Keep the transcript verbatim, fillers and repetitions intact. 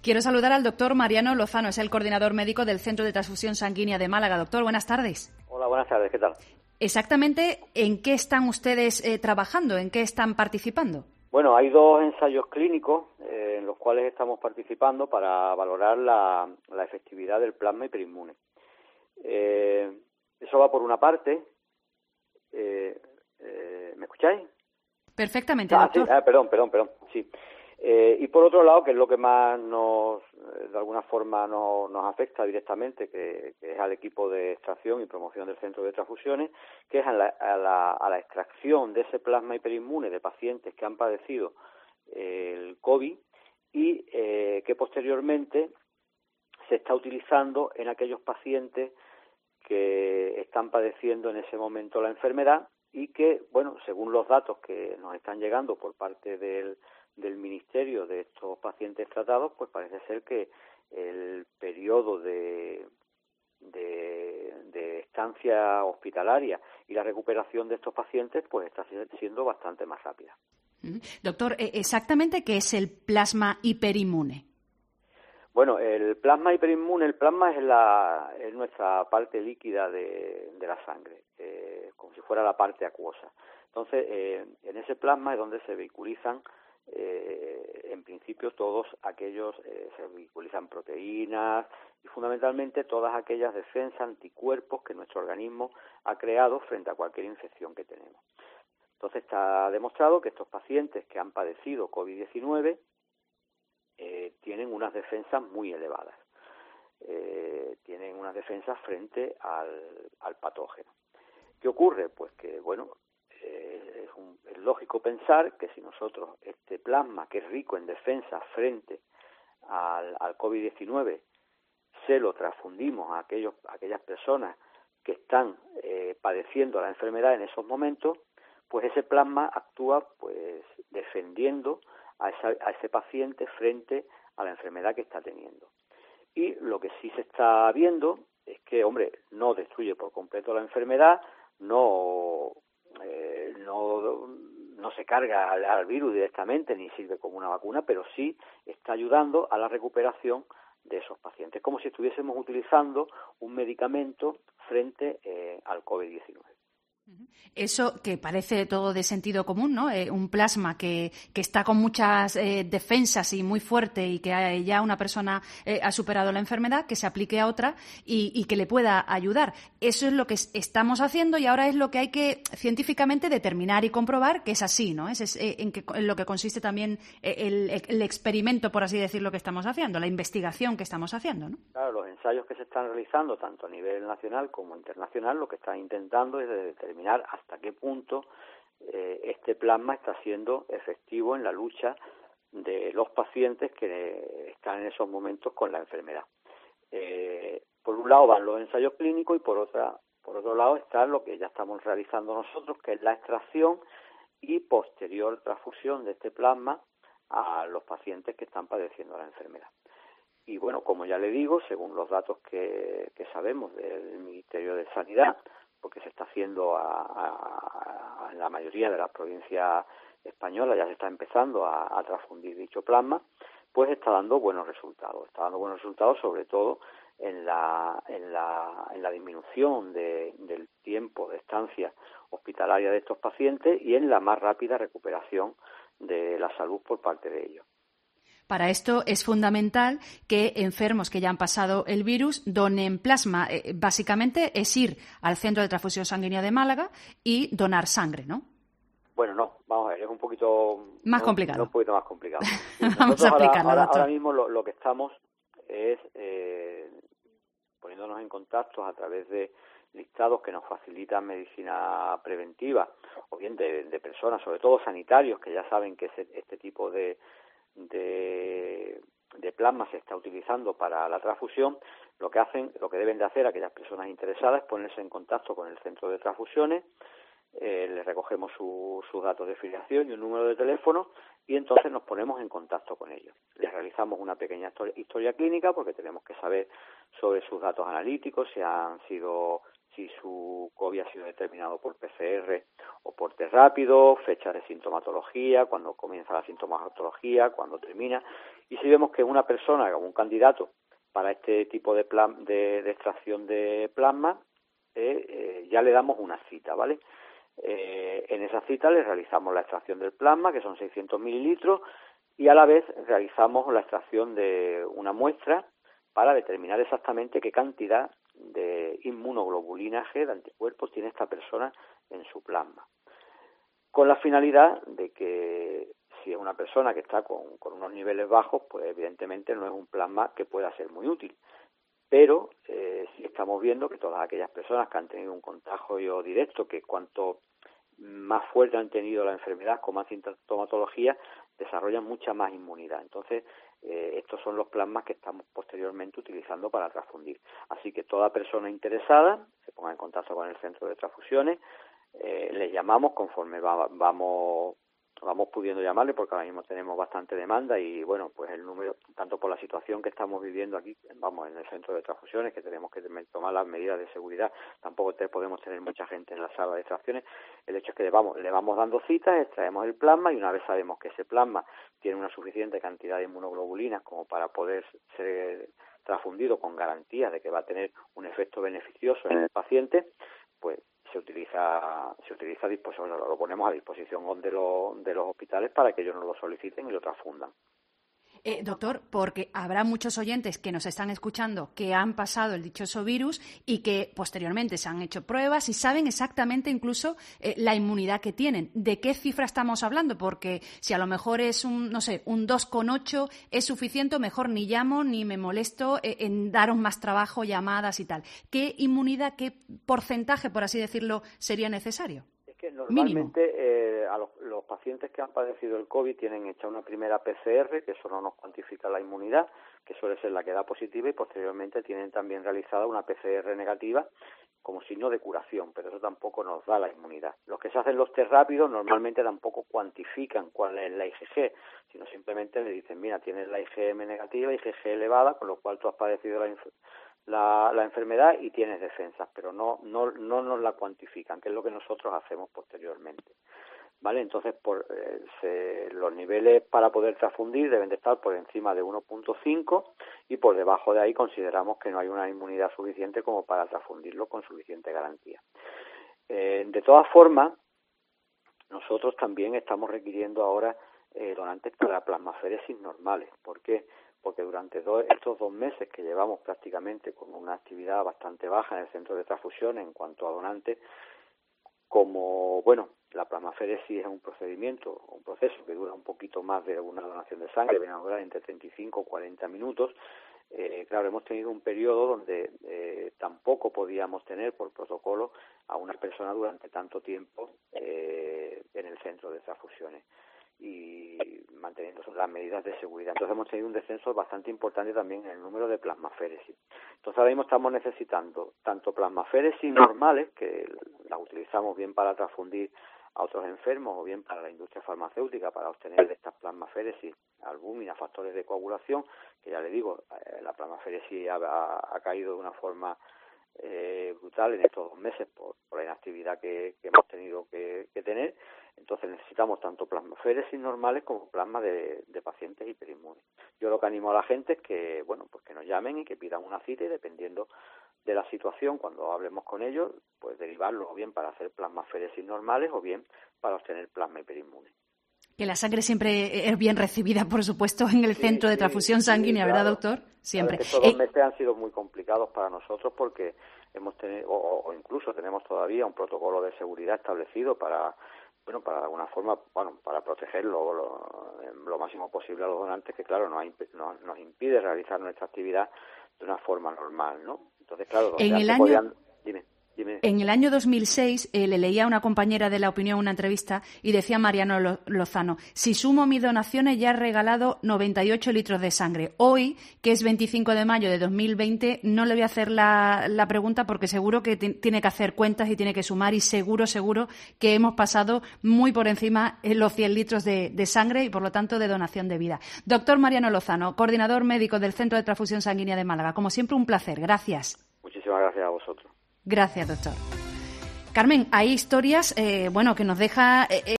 Quiero saludar al doctor Mariano Lozano, es el coordinador médico del Centro de Transfusión Sanguínea de Málaga. Doctor, buenas tardes. Hola, buenas tardes, ¿qué tal? Exactamente, ¿en qué están ustedes eh, trabajando? ¿En qué están participando? Bueno, hay dos ensayos clínicos eh, en los cuales estamos participando para valorar la, la efectividad del plasma hiperinmune. Eh, eso va por una parte. Eh, eh, ¿Me escucháis? Perfectamente, ah, doctor. Sí, ah, perdón, perdón, perdón, sí. Eh, y por otro lado, que es lo que más nos, de alguna forma nos, nos afecta directamente, que, que es al equipo de extracción y promoción del Centro de Transfusiones, que es a la, a la, a la extracción de ese plasma hiperinmune de pacientes que han padecido eh, el COVID y eh, que posteriormente se está utilizando en aquellos pacientes que están padeciendo en ese momento la enfermedad y que, bueno, según los datos que nos están llegando por parte del del Ministerio de estos pacientes tratados, pues parece ser que el periodo de, de, de estancia hospitalaria y la recuperación de estos pacientes pues está siendo bastante más rápida. Doctor, ¿exactamente qué es el plasma hiperinmune? Bueno, el plasma hiperinmune, el plasma es, la, es nuestra parte líquida de, de la sangre, eh, como si fuera la parte acuosa. Entonces, eh, en ese plasma es donde se vehiculizan Eh, en principio todos aquellos, eh, se vehiculizan proteínas y fundamentalmente todas aquellas defensas, anticuerpos que nuestro organismo ha creado frente a cualquier infección que tenemos. Entonces está demostrado que estos pacientes que han padecido COVID diecinueve eh, tienen unas defensas muy elevadas, eh, tienen unas defensas frente al, al patógeno. ¿Qué ocurre? Pues que, bueno, Eh, es, un, es lógico pensar que si nosotros este plasma, que es rico en defensa frente al, al COVID diecinueve, se lo transfundimos a, aquellos, a aquellas personas que están eh, padeciendo la enfermedad en esos momentos, pues ese plasma actúa pues defendiendo a, esa, a ese paciente frente a la enfermedad que está teniendo. Y lo que sí se está viendo es que, hombre, no destruye por completo la enfermedad, no... Eh, no, no se carga al, al virus directamente ni sirve como una vacuna, pero sí está ayudando a la recuperación de esos pacientes, como si estuviésemos utilizando un medicamento frente eh, al COVID diecinueve. Eso que parece todo de sentido común, ¿no? Eh, un plasma que, que está con muchas eh, defensas y muy fuerte y que ya una persona eh, ha superado la enfermedad, que se aplique a otra y, y que le pueda ayudar. Eso es lo que estamos haciendo y ahora es lo que hay que científicamente determinar y comprobar que es así, ¿no? Ese es eh, en, que, en lo que consiste también el, el experimento, por así decirlo, que estamos haciendo, la investigación que estamos haciendo, ¿no? Claro, los ensayos que se están realizando, tanto a nivel nacional como internacional, lo que están intentando es determinar hasta qué punto eh, este plasma está siendo efectivo en la lucha de los pacientes que están en esos momentos con la enfermedad. Eh, por un lado van los ensayos clínicos y por otra, por otro lado está lo que ya estamos realizando nosotros, que es la extracción y posterior transfusión de este plasma a los pacientes que están padeciendo la enfermedad. Y bueno, como ya le digo, según los datos que, que sabemos del Ministerio de Sanidad, porque se está haciendo a, a, a, en la mayoría de las provincias españolas, ya se está empezando a, a transfundir dicho plasma, pues está dando buenos resultados. Está dando buenos resultados sobre todo en la, en la, en la disminución de, del tiempo de estancia hospitalaria de estos pacientes y en la más rápida recuperación de la salud por parte de ellos. Para esto es fundamental que enfermos que ya han pasado el virus donen plasma. Eh, básicamente es ir al Centro de Transfusión Sanguínea de Málaga y donar sangre, ¿no? Bueno, no, vamos a ver, es un poquito... Más no, complicado. No, un poquito más complicado. Sí, vamos a explicarlo, ahora, doctor. ahora mismo lo, lo que estamos es eh, poniéndonos en contacto a través de listados que nos facilitan medicina preventiva, o bien de, de personas, sobre todo sanitarios, que ya saben que ese, este tipo de... De, de plasma se está utilizando para la transfusión. Lo que hacen, lo que deben de hacer aquellas personas interesadas es ponerse en contacto con el centro de transfusiones, eh, les recogemos su, sus datos de filiación y un número de teléfono y entonces nos ponemos en contacto con ellos. Les realizamos una pequeña historia, historia clínica porque tenemos que saber sobre sus datos analíticos, si han sido, si su COVID ha sido determinado por P C R o por test rápido, fechas de sintomatología, cuándo comienza la sintomatología, cuándo termina, y si vemos que una persona, un candidato para este tipo de, plan, de, de extracción de plasma, eh, eh, ya le damos una cita, ¿vale? Eh, en esa cita le realizamos la extracción del plasma, que son seiscientos mililitros, y a la vez realizamos la extracción de una muestra para determinar exactamente qué cantidad de inmunoglobulina G, de anticuerpos, tiene esta persona en su plasma. Con la finalidad de que si es una persona que está con, con unos niveles bajos, pues evidentemente no es un plasma que pueda ser muy útil. Pero eh, sí estamos viendo que todas aquellas personas que han tenido un contagio directo, que cuanto más fuerte han tenido la enfermedad, con más sintomatología, desarrollan mucha más inmunidad. Entonces, eh, estos son los plasmas que estamos posteriormente utilizando para transfundir. Así que toda persona interesada se ponga en contacto con el centro de transfusiones, eh, les llamamos conforme va, vamos vamos pudiendo llamarle, porque ahora mismo tenemos bastante demanda y bueno, pues el número, tanto por la situación que estamos viviendo aquí, vamos, en el centro de transfusiones, que tenemos que tomar las medidas de seguridad, tampoco te, podemos tener mucha gente en la sala de extracciones, el hecho es que le vamos, le vamos dando citas, extraemos el plasma y una vez sabemos que ese plasma tiene una suficiente cantidad de inmunoglobulinas como para poder ser transfundido con garantía de que va a tener un efecto beneficioso en el paciente, pues se utiliza se utiliza pues, lo ponemos a disposición de los de los hospitales para que ellos nos lo soliciten y lo transfundan. Eh, doctor, porque habrá muchos oyentes que nos están escuchando que han pasado el dichoso virus y que posteriormente se han hecho pruebas y saben exactamente incluso eh, la inmunidad que tienen. ¿De qué cifra estamos hablando? Porque si a lo mejor es un, no sé, un dos coma ocho es suficiente, mejor ni llamo ni me molesto eh, en daros más trabajo, llamadas y tal. ¿Qué inmunidad, qué porcentaje, por así decirlo, sería necesario? Que normalmente eh, a los, los pacientes que han padecido el COVID tienen hecha una primera P C R, que eso no nos cuantifica la inmunidad, que suele ser la que da positiva, y posteriormente tienen también realizada una P C R negativa como signo de curación, pero eso tampoco nos da la inmunidad. Los que se hacen los test rápidos normalmente tampoco cuantifican cuál es la I G G, sino simplemente le dicen, mira, tienes la I G M negativa, I G G elevada, con lo cual tú has padecido la inf- La, la enfermedad y tienes defensas, pero no, no, no nos la cuantifican, que es lo que nosotros hacemos posteriormente. ¿Vale? Entonces, por, eh, se, los niveles para poder transfundir deben de estar por encima de uno punto cinco y por debajo de ahí consideramos que no hay una inmunidad suficiente como para transfundirlo con suficiente garantía. Eh, de todas formas, nosotros también estamos requiriendo ahora eh, donantes para plasmaféresis normales. ¿Por qué? Porque durante do, estos dos meses que llevamos prácticamente con una actividad bastante baja en el centro de transfusión en cuanto a donantes, como, bueno, la plasmaféresis es un procedimiento, un proceso que dura un poquito más de una donación de sangre, viene a durar entre treinta y cinco o cuarenta minutos, eh, claro, hemos tenido un periodo donde eh, tampoco podíamos tener por protocolo a una persona durante tanto tiempo eh, en el centro de transfusiones y manteniendo las medidas de seguridad. Entonces hemos tenido un descenso bastante importante también en el número de plasmaféresis. Entonces ahora mismo estamos necesitando tanto plasmaféresis normales, que las utilizamos bien para transfundir a otros enfermos o bien para la industria farmacéutica para obtener de estas plasmaféresis albúmina, factores de coagulación, que ya le digo, eh, la plasmaféresis ha, ha, ha caído de una forma eh, brutal en estos dos meses por, por la inactividad que, que hemos tenido que, que tener. Entonces necesitamos tanto plasmaféresis normales como plasma de, de pacientes hiperinmunes. Yo lo que animo a la gente es que, bueno, pues que nos llamen y que pidan una cita y dependiendo de la situación, cuando hablemos con ellos, pues derivarlo o bien para hacer plasmaféresis normales o bien para obtener plasma hiperinmune. Que la sangre siempre es bien recibida, por supuesto, en el sí, centro de sí, transfusión sanguínea, sí, ¿verdad, claro. doctor? Siempre. Claro, estos dos meses han sido muy complicados para nosotros porque hemos tenido, o, o incluso tenemos todavía un protocolo de seguridad establecido para, bueno, para de alguna forma, bueno, para protegerlo lo, lo máximo posible a los donantes, que claro, nos, nos, nos impide realizar nuestra actividad de una forma normal, ¿no? Entonces, claro, donde en el antes año... podían... Dime. Dime. En el año dos mil seis eh, le leía a una compañera de La Opinión una entrevista y decía Mariano Lozano, si sumo mis donaciones ya he regalado noventa y ocho litros de sangre. Hoy, que es veinticinco de mayo de dos mil veinte, no le voy a hacer la, la pregunta porque seguro que t- tiene que hacer cuentas y tiene que sumar y seguro, seguro que hemos pasado muy por encima los cien litros de, de sangre y por lo tanto de donación de vida. Doctor Mariano Lozano, coordinador médico del Centro de Transfusión Sanguínea de Málaga, como siempre un placer. Gracias. Muchísimas gracias a vosotros. Gracias, doctor. Carmen, hay historias, eh, bueno, que nos deja... Eh,